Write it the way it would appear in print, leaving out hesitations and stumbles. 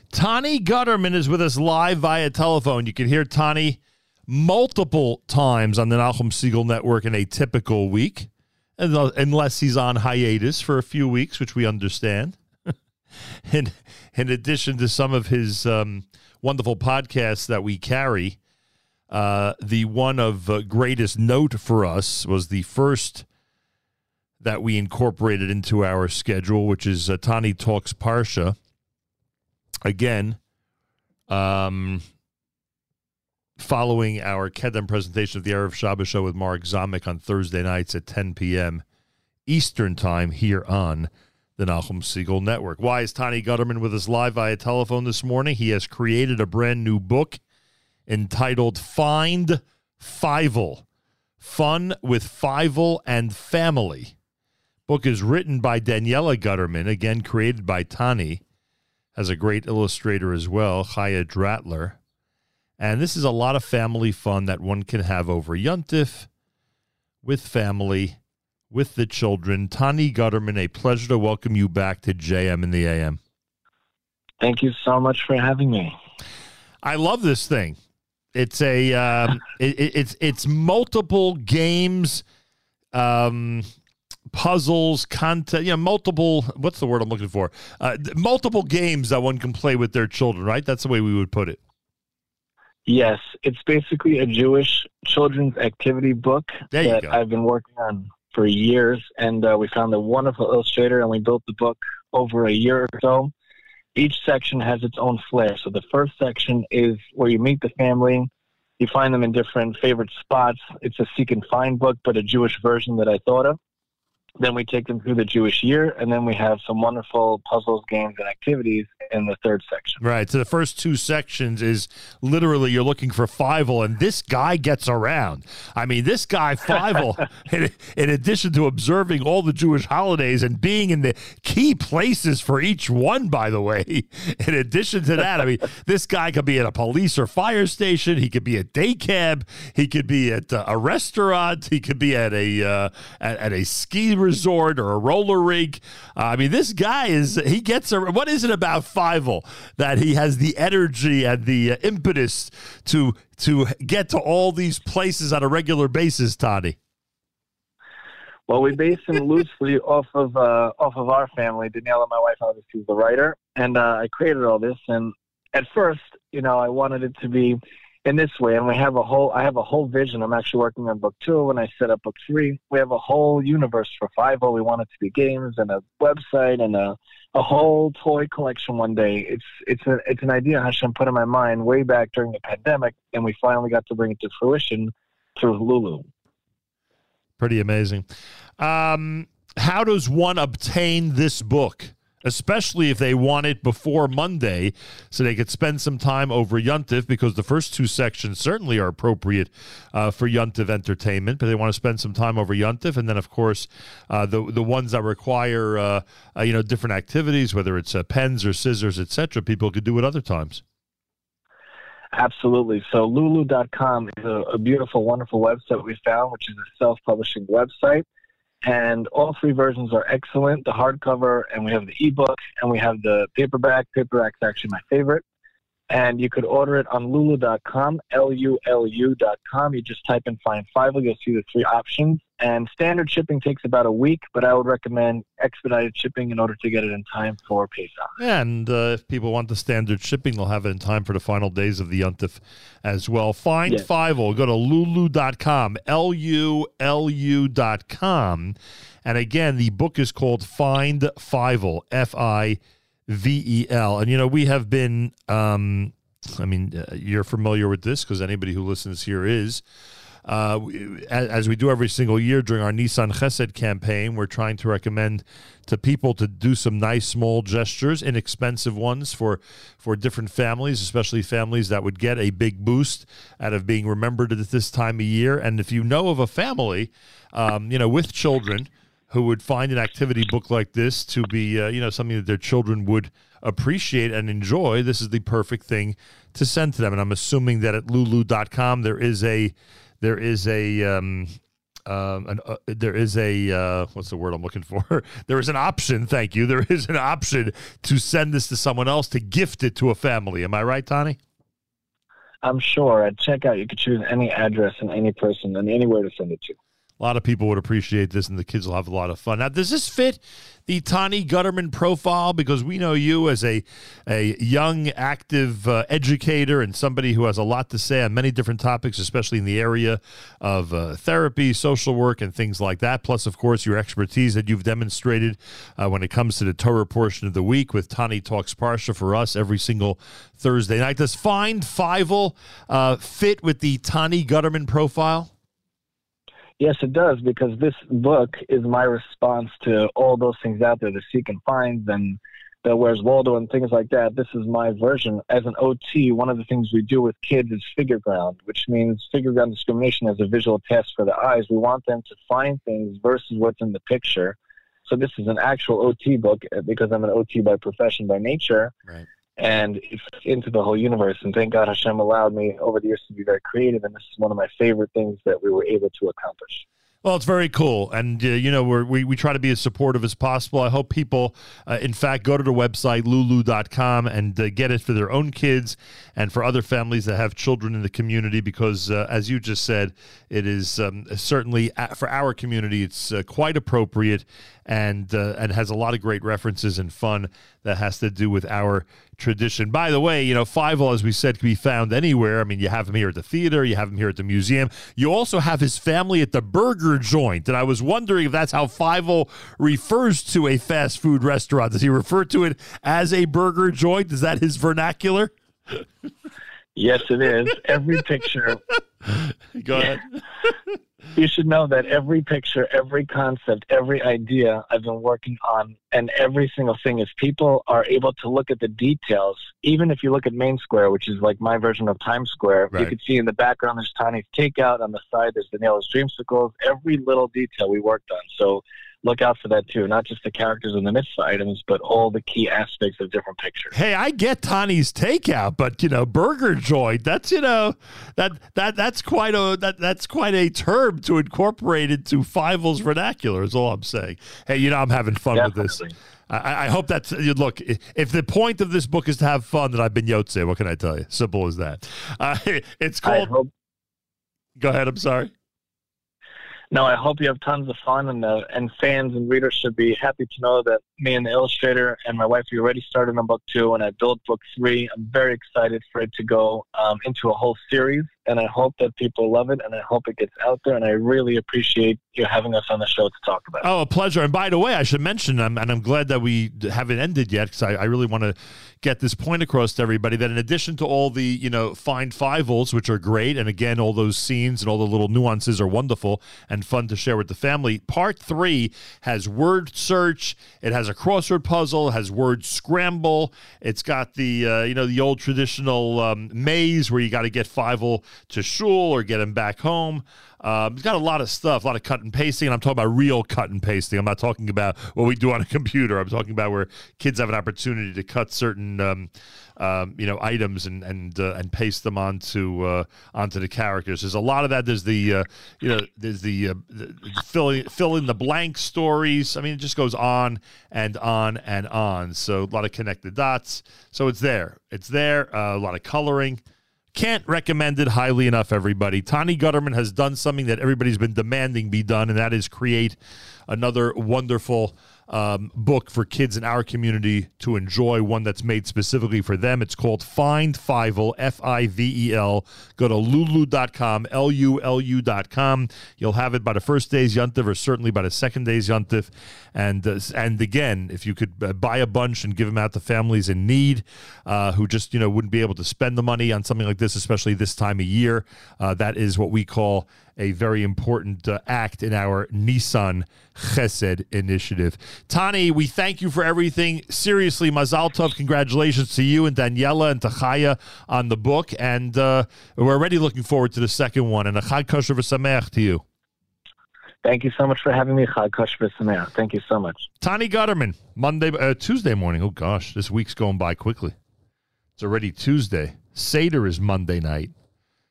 Tani Gutterman is with us live via telephone. You can hear Tani multiple times on the Nachum Segal Network in a typical week, unless he's on hiatus for a few weeks, which we understand. In addition to some of his wonderful podcasts that we carry, the one of greatest note for us was the first that we incorporated into our schedule, which is Tani Talks Parsha. Again, following our Kedem presentation of the Erev Shabbos show with Mark Zamek on Thursday nights at 10 p.m. Eastern Time here on the Nachum Segal Network. Why is Tani Gutterman with us live via telephone this morning? He has created a brand new book entitled Find Feivel, Fun with Feivel and Family. Book is written by Daniela Gutterman, again created by Tani, has a great illustrator as well, Chaya Dratler. And this is a lot of family fun that one can have over Yontif, with family, with the children. Tani Gutterman, a pleasure to welcome you back to JM in the AM. Thank you so much for having me. I love this thing. It's a it's multiple games, puzzles, content, multiple, what's the word I'm looking for? Multiple games that one can play with their children, right? That's the way we would put it. Yes, it's basically a Jewish children's activity book that I've been working on for years, and we found a wonderful illustrator, and we built the book over a year or so. Each section has its own flair. So the first section is where you meet the family. You find them in different favorite spots. It's a seek and find book, but a Jewish version that I thought of. Then we take them through the Jewish year, and then we have some wonderful puzzles, games, and activities in the third section. Right. So the first two sections is literally you're looking for Feivel, and this guy gets around. I mean, this guy, Feivel, in addition to observing all the Jewish holidays and being in the key places for each one, by the way, in addition to that, I mean, this guy could be at a police or fire station. He could be at day cab. He could be at a restaurant. He could be at a ski resort or a roller rink. I mean, this guy he gets what is it about Feivel that he has the energy and the impetus to get to all these places on a regular basis, Tani? Well, we base him loosely off of our family. Daniela, my wife, obviously is the writer, and I created all this. And at first, I wanted it to be in this way, and I have a whole vision. I'm actually working on book 2. When I set up book 3, we have a whole universe for Feivel. We want it to be games and a website and a whole toy collection one day. It's an idea Hashem put in my mind way back during the pandemic, and we finally got to bring it to fruition through Lulu. Pretty amazing. How does one obtain this book? Especially if they want it before Monday, so they could spend some time over Yontif, because the first two sections certainly are appropriate for Yontif entertainment, but they want to spend some time over Yontif, and then, of course, the ones that require different activities, whether it's pens or scissors, etc., people could do at other times. Absolutely. So Lulu.com is a beautiful, wonderful website we found, which is a self-publishing website. And all 3 versions are excellent, the hardcover, and we have the ebook, and we have the paperback. Paperback's actually my favorite. And you could order it on Lulu.com, Lulu.com. You just type in Find Feivel. You'll see the 3 options. And standard shipping takes about a week, but I would recommend expedited shipping in order to get it in time for Pesach. Yeah, and if people want the standard shipping, they'll have it in time for the final days of the Yontif as well. Find Feivel. Go to Lulu.com, Lulu.com. And again, the book is called Find Feivel, F-I-V-E-L. And, we have been, you're familiar with this because anybody who listens here is. As we do every single year during our Nissan Chesed campaign, we're trying to recommend to people to do some nice small gestures, inexpensive ones for different families, especially families that would get a big boost out of being remembered at this time of year. And if you know of a family, with children who would find an activity book like this to be, something that their children would appreciate and enjoy, this is the perfect thing to send to them. And I'm assuming that at Lulu.com there is a there is a what's the word I'm looking for? There is an option. Thank you. There is an option to send this to someone else, to gift it to a family. Am I right, Tani? I'm sure at checkout you could choose any address and any person and anywhere to send it to. A lot of people would appreciate this, and the kids will have a lot of fun. Now, does this fit the Tani Gutterman profile? Because we know you as a young, active educator and somebody who has a lot to say on many different topics, especially in the area of therapy, social work, and things like that. Plus, of course, your expertise that you've demonstrated when it comes to the Torah portion of the week with Tani Talks Parsha for us every single Thursday night. Does Find Fievel fit with the Tani Gutterman profile? Yes, it does, because this book is my response to all those things out there, the Seek and Finds and the Where's Waldo and things like that. This is my version. As an OT, one of the things we do with kids is figure ground, which means figure ground discrimination as a visual test for the eyes. We want them to find things versus what's in the picture. So this is an actual OT book because I'm an OT by profession, by nature. Right. And it's into the whole universe. And thank God Hashem allowed me over the years to be very creative. And this is one of my favorite things that we were able to accomplish. Well, it's very cool. And, we try to be as supportive as possible. I hope people, in fact, go to the website, lulu.com, and get it for their own kids and for other families that have children in the community, because, as you just said, it is certainly, for our community, it's quite appropriate and has a lot of great references and fun that has to do with our tradition. By the way, Fievel, as we said, can be found anywhere. I mean, you have him here at the theater, you have him here at the museum. You also have his family at the burger joint, and I was wondering if that's how Fievel refers to a fast food restaurant. Does he refer to it as a burger joint? Is that his vernacular? Yes, it is. Every picture. Go ahead. You should know that every picture, every concept, every idea I've been working on, and every single thing, if people are able to look at the details, even if you look at Main Square, which is like my version of Times Square, right. You can see in the background there's Tani's Takeout, on the side there's Daniela's Dreamsicles, every little detail we worked on. So look out for that too, not just the characters and the myths items, but all the key aspects of different pictures. Hey, I get Tani's Takeout, but burger joint, that's that's quite a term to incorporate into Fievel's vernacular, is all I'm saying. Hey, I'm having fun Definitely. With this. I hope that's, look, if the point of this book is to have fun, then I've been Yotze. What can I tell you? Simple as that. It's called, go ahead, I'm sorry. No, I hope you have tons of fun, and fans and readers should be happy to know that me and the illustrator and my wife, we already started on book 2, and I built book 3. I'm very excited for it to go into a whole series, and I hope that people love it, and I hope it gets out there, and I really appreciate you having us on the show to talk about it. Oh, a pleasure. And by the way, I should mention, and I'm glad that we haven't ended yet, because I really want to get this point across to everybody, that in addition to all the, Find Fivels, which are great, and again, all those scenes and all the little nuances are wonderful and fun to share with the family, part 3 has word search, it has a crossword puzzle, it has word scramble, it's got the, the old traditional maze where you got to get Fievel to shul or get him back home. It's got a lot of stuff, a lot of cut and pasting, and I'm talking about real cut and pasting. I'm not talking about what we do on a computer. I'm talking about where kids have an opportunity to cut certain, items and paste them onto the characters. There's a lot of that. There's the fill in the blank stories. I mean, it just goes on and on and on. So a lot of connected dots. So it's there. A lot of coloring. Can't recommend it highly enough, everybody. Tani Gutterman has done something that everybody's been demanding be done, and that is create another wonderful book for kids in our community to enjoy, one that's made specifically for them. It's called Find Fievel, Fivel. Go to lulu.com, lulu.com. You'll have it by the first day's Yontif, or certainly by the second day's Yontif. And again, if you could buy a bunch and give them out to families in need who just wouldn't be able to spend the money on something like this, especially this time of year, that is what we call a very important act in our Nissan Chesed initiative. Tani, we thank you for everything. Seriously, Mazal Tov, congratulations to you and Daniela and Tachaya on the book, and we're already looking forward to the second one, and a Chag Kosher V'Sameach to you. Thank you so much for having me, Chag Kosher V'Sameach. Thank you so much. Tani Gutterman, Tuesday morning. Oh gosh, this week's going by quickly. It's already Tuesday. Seder is Monday night.